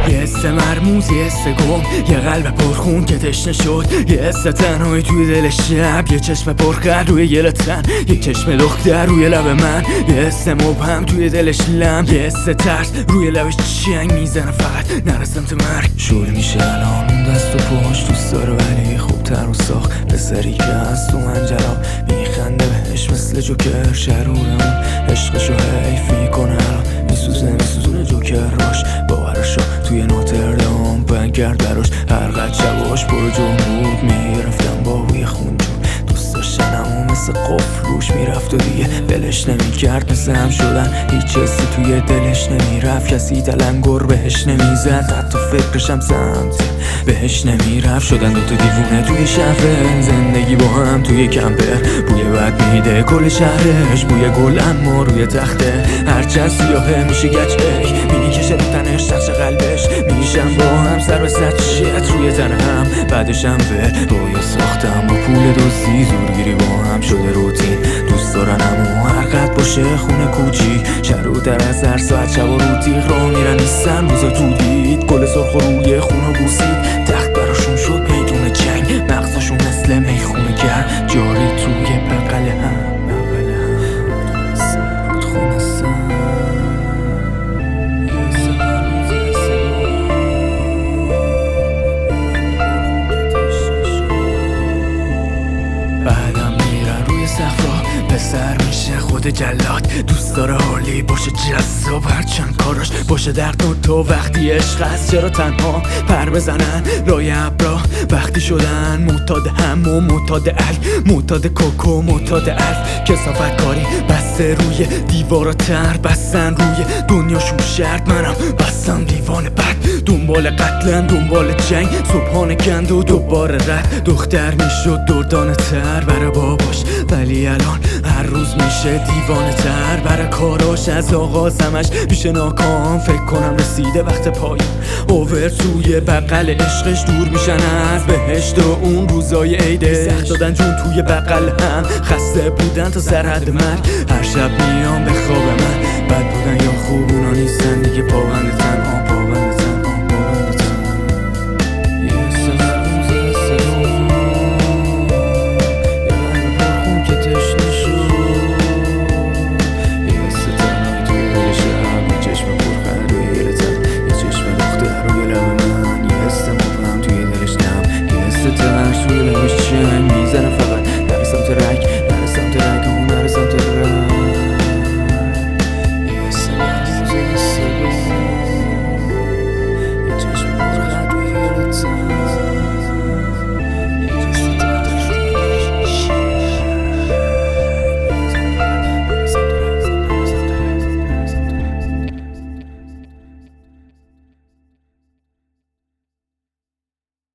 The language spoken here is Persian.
یه حس مرموز، یه حس گم، یه قلب پرخون که تشنه شد، یه حس تنهایی توی دل شب، یه چشم پرخط روی یه لطن، یه چشم دختر روی لب من، یه حس مبهم توی دلش لم، یه حس ترس روی لبش چنگ میزنه فقط نرسم تو مرگ. شور میشه الان اون دست و پشت دوست داره ولی خوبتر و ساخت، پسری که از تو منجرا میخنده بهش مثل جوکر، شرورمون عشقشو حیف میکنه الان میسوزونه جوکراش، باورشو توی نوتردام بند کرد براش، هر قد شباش برو جون بود میرفتم با بوی خون جون، دوست داشتنم و مثل قفل روش میرفت و دیگه ولش نمیکرد، مثل هم شدن هیچ حسی توی دلش نمیرفت، کسی تلنگر بهش نمیزد، حتی فکرشم سمت بهش نمیرفت، شدن دوتا دیوونه توی شهر، زندگی با هم توی کمپر، بوی بد میده کل شهرش، بوی گل اما روی تخته، هرچند سیاهه میشه گچک، میکشه رو تنش سخش قلبش، میشم با هم سر به سر شت روی تن هم، بعدش هم به رویا ساختم با پول دزدی، زورگیری با هم شده روتین، دوست دارنم و هر قد باشه خونه کوچیک، شرودر از هر ساعت شب و رو تیغ را میرن نیستن روزا تو دید، گل سرخ روی خونو بوسید، تخت براشون شد میدون جنگ، مغزشون مثل میخونه گرد جاری توی بغل هم، خونه سن بعدم میرن روی صفرا، پسر میشه خود جلاد، دوست داره حالی باشه جذاب، هرچند کاراش باشه درد و تو وقتی عشق هست چرا تنها پر بزنن لای ابرا، وقتی شدن معتاد هم و معتاد الف، معتاد کوکو معتاد الف، کثافت کاری بسته روی دیوارا تر بستن روی دنیاشون شرط، منم بستم دیوان بد، دنبال قتلن دنبال جنگ، صبحانه کند و دوباره رد، دختر میشد دردانه تر برای باباش، ولی الان هر روز میشه دیوانه تر برای کاراش، از آغاز همش میشه ناکام، فکر کنم رسیده وقت پایین، اوور توی بغل عشقش دور میشن از بهشت و اون روزای عیده، سخت دادن جون توی بغل هم، خسته بودن تا سرحد مرگ، هر شب میام به خواب من، بد بودن یا خوب اونا نیستن دیگه، پابند